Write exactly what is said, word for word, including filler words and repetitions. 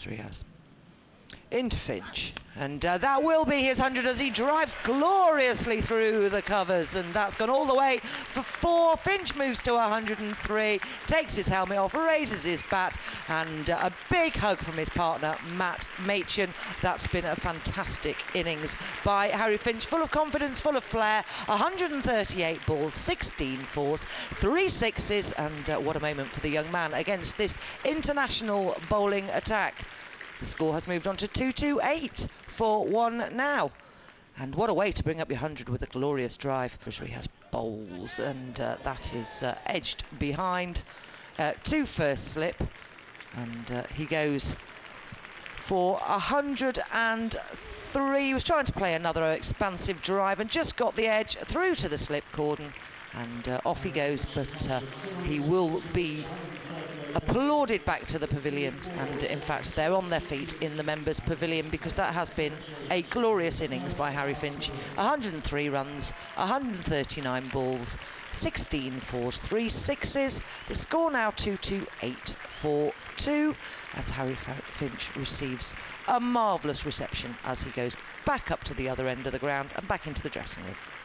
So he has. Into Finch, and uh, that will be his hundred as he drives gloriously through the covers, and that's gone all the way for four. Finch moves to one hundred and three, takes his helmet off, raises his bat, and uh, a big hug from his partner Matt Machin. That's been a fantastic innings by Harry Finch, full of confidence, full of flair. one hundred and thirty-eight balls, sixteen fours, three sixes, and uh, what a moment for the young man against this international bowling attack. The score has moved on to two two eight for one now. And what a way to bring up your hundred with a glorious drive. Fishery has bowls, and uh, that is uh, edged behind uh, to first slip. And uh, he goes for one hundred and three. He was trying to play another expansive drive and just got the edge through to the slip cordon. And uh, off he goes, but uh, he will be applauded back to the pavilion, and in fact they're on their feet in the members pavilion, because that has been a glorious innings by Harry Finch. one hundred and three runs, one hundred and thirty-nine balls, sixteen fours, three sixes. The score now two two eight for two, as Harry Finch receives a marvellous reception as he goes back up to the other end of the ground and back into the dressing room.